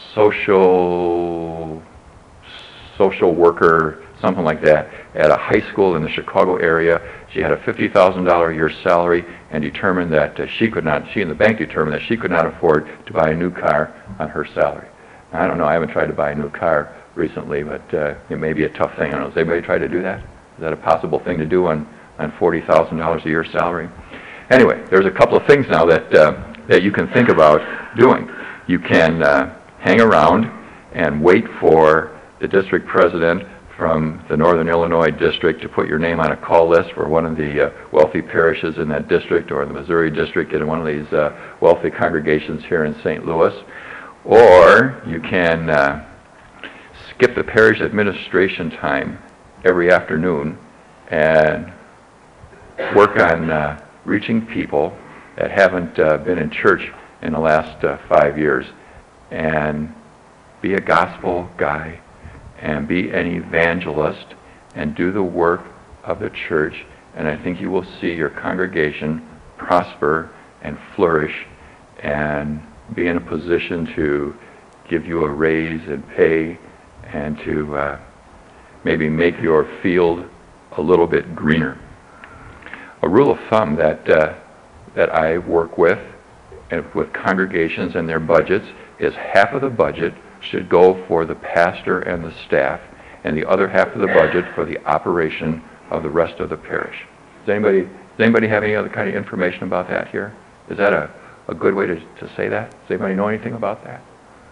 [SPEAKER 2] social worker, something like that, at a high school in the Chicago area. She had a $50,000 a year salary and determined that she and the bank determined that she could not afford to buy a new car on her salary. I don't know, I haven't tried to buy a new car recently, but it may be a tough thing. I don't know, has anybody tried to do that? Is that a possible thing to do on $40,000 a year salary? Anyway, there's a couple of things now that you can think about doing. You can hang around and wait for the district president from the Northern Illinois district to put your name on a call list for one of the wealthy parishes in that district, or the Missouri district in one of these wealthy congregations here in St. Louis. Or you can skip the parish administration time every afternoon and work on reaching people that haven't been in church in the last 5 years, and be a gospel guy and be an evangelist and do the work of the church, and I think you will see your congregation prosper and flourish and be in a position to give you a raise and pay and to maybe make your field a little bit greener. A rule of thumb that I work with congregations and their budgets is half of the budget should go for the pastor and the staff, and the other half of the budget for the operation of the rest of the parish. Does anybody have any other kind of information about that here? Is that a good way to say that? Does anybody know anything about that?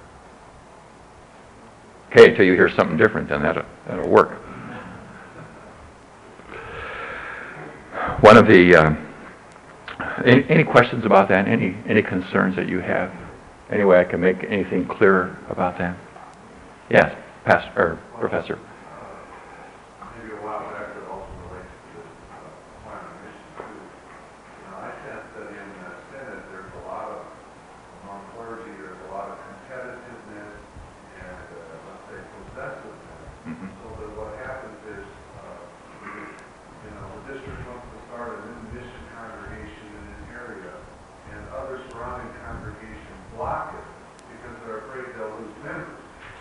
[SPEAKER 2] Okay, until you hear something different, then that'll work. One of the any questions about that? Any concerns that you have? Any way I can make anything clearer about that? Yes, Pastor or Professor.
[SPEAKER 3] Maybe a while back that also relates to this plan of mission too. I sense that in the Senate there's a lot of, among clergy, there's a lot of competitiveness and let's say possessiveness.
[SPEAKER 2] Mm-hmm.
[SPEAKER 3] So that what happens is, the district wants to start a new mission congregation in an area, and other surrounding congregations block it because they're afraid they'll lose members.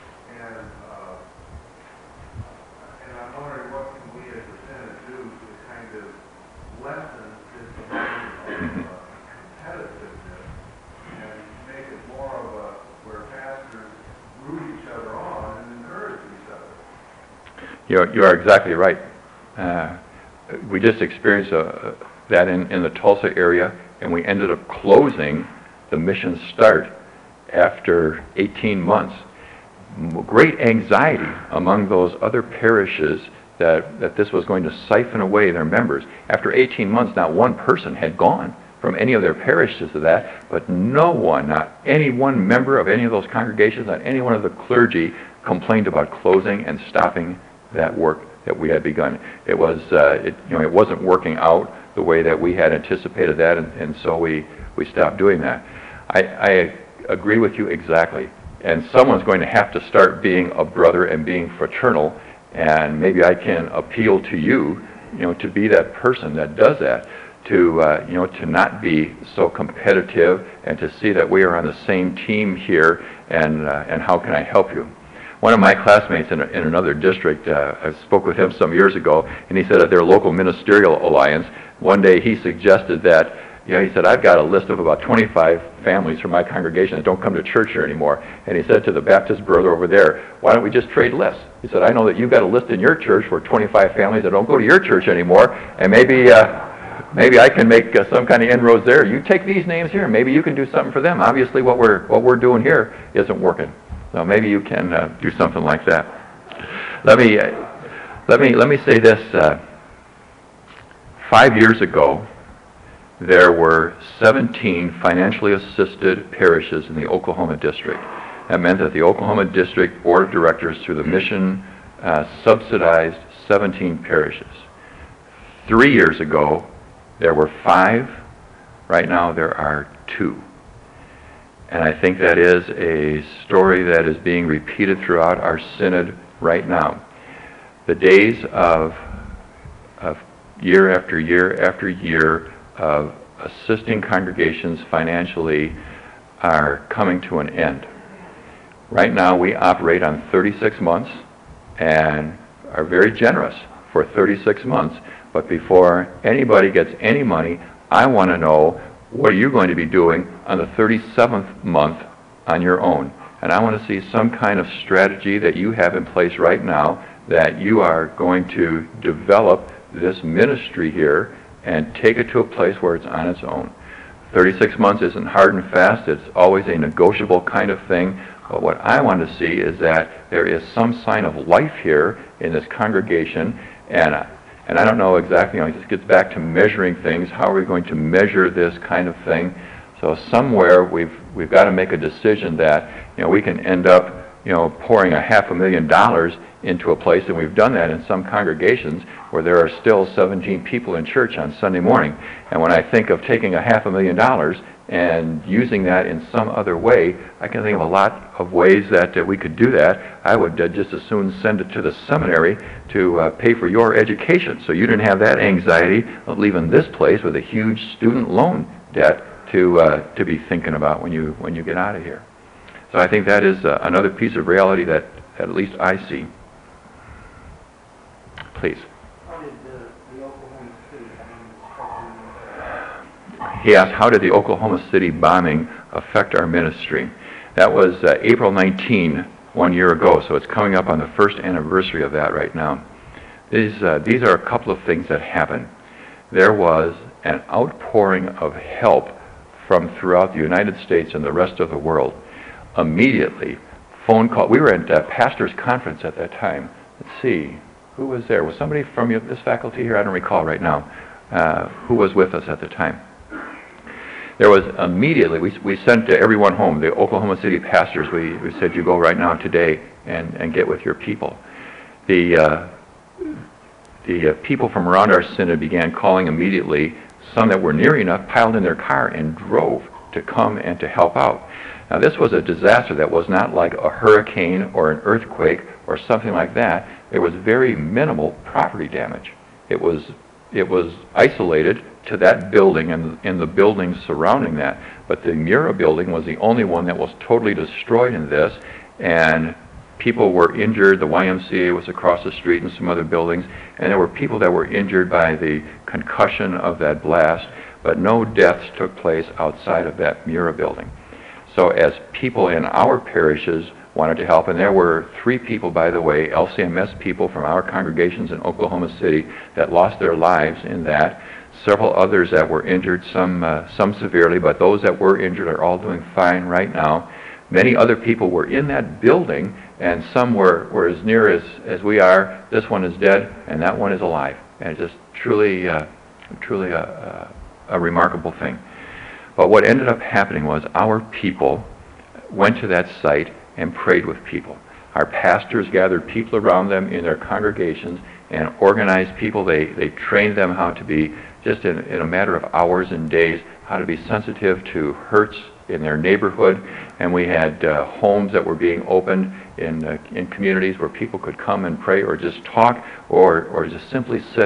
[SPEAKER 3] And I'm wondering what can we as a Senate do to kind of lessen this amount of competitiveness and make it more of a where pastors root each other on and encourage each other.
[SPEAKER 2] You are exactly right. We just experienced that in the Tulsa area, and we ended up closing the Mission Start after 18 months. Great anxiety among those other parishes that this was going to siphon away their members. After 18 months, not one person had gone from any of their parishes to that, but no one, not any one member of any of those congregations, not any one of the clergy complained about closing and stopping that work that we had begun. It wasn't working out the way that we had anticipated that, and so we stopped doing that. I agree with you exactly. And someone's going to have to start being a brother and being fraternal, and maybe I can appeal to you, to be that person that does that. to not be so competitive and to see that we are on the same team here, and how can I help you? One of my classmates in another district, I spoke with him some years ago, and he said at their local ministerial alliance, one day he suggested that, he said, I've got a list of about 25 families from my congregation that don't come to church here anymore. And he said to the Baptist brother over there, why don't we just trade lists? He said, I know that you've got a list in your church for 25 families that don't go to your church anymore, and maybe I can make some kind of inroads there. You take these names here, maybe you can do something for them. Obviously what we're doing here isn't working. So maybe you can do something like that. Let me say this. 5 years ago, there were 17 financially assisted parishes in the Oklahoma district. That meant that the Oklahoma District Board of Directors, through the mission, subsidized 17 parishes. 3 years ago, there were 5. Right now, there are 2. And I think that is a story that is being repeated throughout our synod right now. The days of year after year after year of assisting congregations financially are coming to an end. Right now we operate on 36 months and are very generous for 36 months, but before anybody gets any money, I want to know, what are you going to be doing on the 37th month on your own? And I want to see some kind of strategy that you have in place right now, that you are going to develop this ministry here and take it to a place where it's on its own. 36 months isn't hard and fast. It's always a negotiable kind of thing. But what I want to see is that there is some sign of life here in this congregation. And I don't know exactly, it just gets back to measuring things. How are we going to measure this kind of thing? So somewhere we've got to make a decision that, we can end up, pouring $500,000 into a place, and we've done that in some congregations where there are still 17 people in church on Sunday morning. And when I think of taking $500,000 and using that in some other way, I can think of a lot of ways that we could do that. I would just as soon send it to the seminary to pay for your education, so you didn't have that anxiety of leaving this place with a huge student loan debt to be thinking about when you get out of here. So I think that is another piece of reality that at least I see. Please.
[SPEAKER 6] How did the Oklahoma City bombing?
[SPEAKER 2] He asked, how did the Oklahoma City bombing affect our ministry? That was April 19, 1 year ago, so it's coming up on the first anniversary of that right now. These are a couple of things that happened. There was an outpouring of help from throughout the United States and the rest of the world. Immediately, phone call. We were at a pastor's conference at that time. Let's see. Who was there? Was somebody from this faculty here? I don't recall right now. Who was with us at the time? There was immediately, we sent everyone home, the Oklahoma City pastors. We said, you go right now today and get with your people. The people from around our synod began calling immediately. Some that were near enough piled in their car and drove to come and to help out. Now this was a disaster that was not like a hurricane or an earthquake or something like that. There was very minimal property damage. It was isolated to that building and the buildings surrounding that. But the Mura building was the only one that was totally destroyed in this, and people were injured. The YMCA was across the street and some other buildings, and there were people that were injured by the concussion of that blast, but no deaths took place outside of that Mura building. So as people in our parishes wanted to help, and there were 3 people, by the way, LCMS people from our congregations in Oklahoma City that lost their lives in that. Several others that were injured, some severely, but those that were injured are all doing fine right now. Many other people were in that building, and some were as near as we are. This one is dead, and that one is alive. And it's just truly a remarkable thing. But what ended up happening was our people went to that site and prayed with people. Our pastors gathered people around them in their congregations and organized people. They trained them how to be, just in a matter of hours and days, how to be sensitive to hurts in their neighborhood. And we had homes that were being opened in communities where people could come and pray or just talk or just simply sit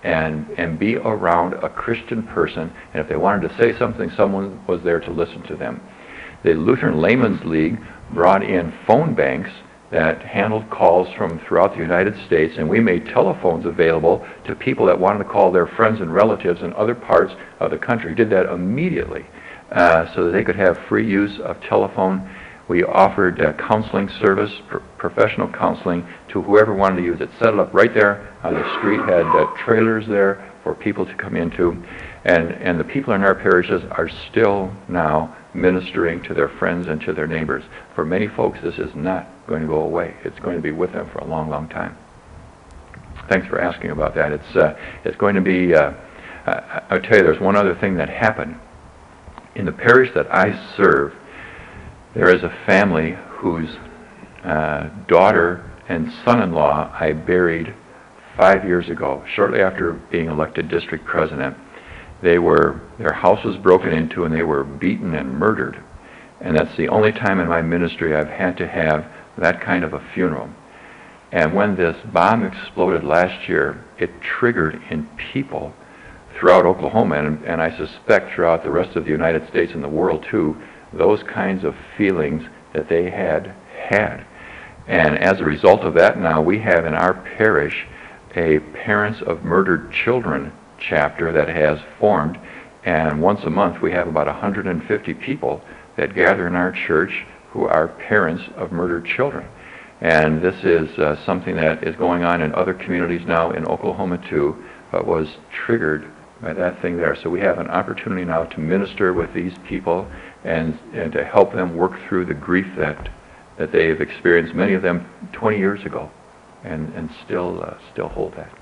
[SPEAKER 2] and be around a Christian person, and if they wanted to say something, someone was there to listen to them. The Lutheran Laymen's League brought in phone banks that handled calls from throughout the United States, and we made telephones available to people that wanted to call their friends and relatives in other parts of the country. Did that immediately so that they could have free use of telephone. We offered counseling service, professional counseling, to whoever wanted to use it. Set it up right there on the street, had trailers there for people to come into, and the people in our parishes are still now ministering to their friends and to their neighbors. For many folks, this is not going to go away. It's going to be with them for a long, long time. Thanks for asking about that. It's going to be, I'll tell you, there's one other thing that happened. In the parish that I serve, there is a family whose daughter and son-in-law I buried 5 years ago, shortly after being elected district president. Their house was broken into and they were beaten and murdered. And that's the only time in my ministry I've had to have that kind of a funeral. And when this bomb exploded last year, it triggered in people throughout Oklahoma, and I suspect throughout the rest of the United States and the world too, those kinds of feelings that they had. And as a result of that, now we have in our parish a Parents of Murdered Children chapter that has formed, and once a month we have about 150 people that gather in our church who are parents of murdered children. And this is something that is going on in other communities now in Oklahoma too, but was triggered by that thing there. So we have an opportunity now to minister with these people and to help them work through the grief that they've experienced, many of them 20 years ago, and still hold that.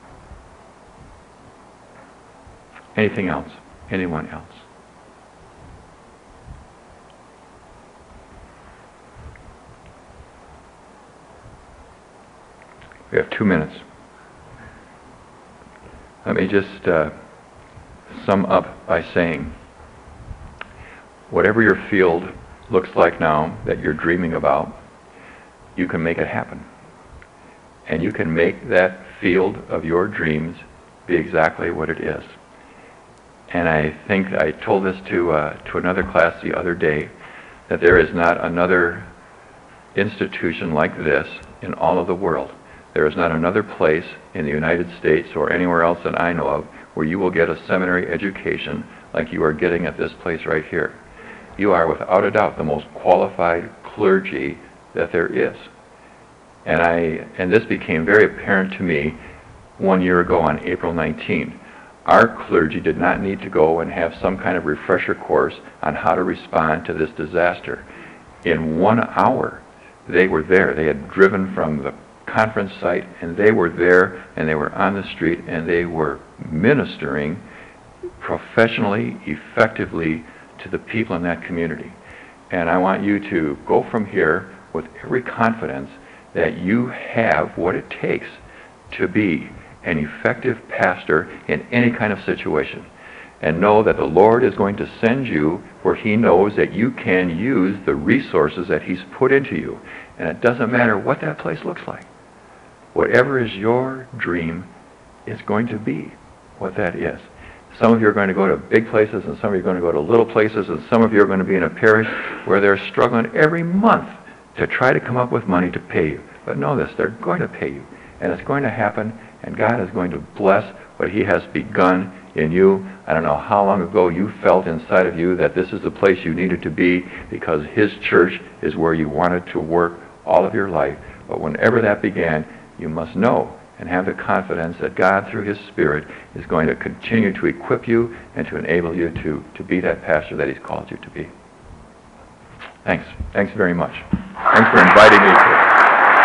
[SPEAKER 2] Anything else? Anyone else? We have 2 minutes. Let me just sum up by saying, whatever your field looks like now that you're dreaming about, you can make it happen. And you can make that field of your dreams be exactly what it is. And I think I told this to another class the other day, that there is not another institution like this in all of the world. There is not another place in the United States or anywhere else that I know of where you will get a seminary education like you are getting at this place right here. You are without a doubt the most qualified clergy that there is. And this became very apparent to me 1 year ago on April 19. Our clergy did not need to go and have some kind of refresher course on how to respond to this disaster. In 1 hour, they were there. They had driven from the conference site, and they were there, and they were on the street, and they were ministering professionally, effectively to the people in that community. And I want you to go from here with every confidence that you have what it takes to be an effective pastor in any kind of situation. And know that the Lord is going to send you where He knows that you can use the resources that He's put into you. And it doesn't matter what that place looks like. Whatever is your dream is going to be what that is. Some of you are going to go to big places, and some of you are going to go to little places, and some of you are going to be in a parish where they're struggling every month to try to come up with money to pay you. But know this, they're going to pay you. And it's going to happen, and God is going to bless what He has begun in you. I don't know how long ago you felt inside of you that this is the place you needed to be because His church is where you wanted to work all of your life. But whenever that began, you must know and have the confidence that God, through His Spirit, is going to continue to equip you and to enable you to be that pastor that He's called you to be. Thanks. Thanks very much. Thanks for inviting me to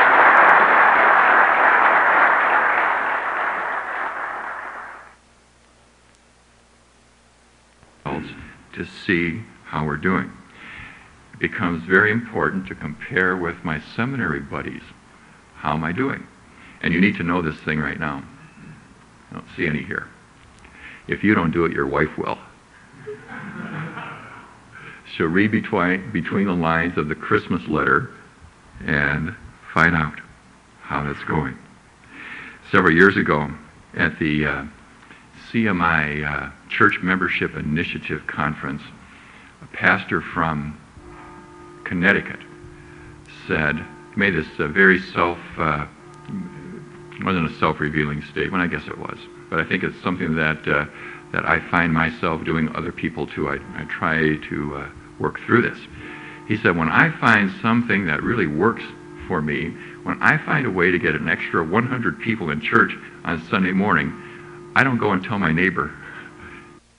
[SPEAKER 2] see how we're doing. It becomes very important to compare with my seminary buddies. How am I doing? And you need to know this thing right now. I don't see any here. If you don't do it, your wife will. She'll read between the lines of the Christmas letter and find out how that's going. Several years ago, at the CMI Church Membership Initiative Conference, a pastor from Connecticut made this very wasn't a self-revealing statement, I guess it was, but I think it's something that I find myself doing other people too. I try to work through this. He said, when I find something that really works for me, when I find a way to get an extra 100 people in church on Sunday morning, I don't go and tell my neighbor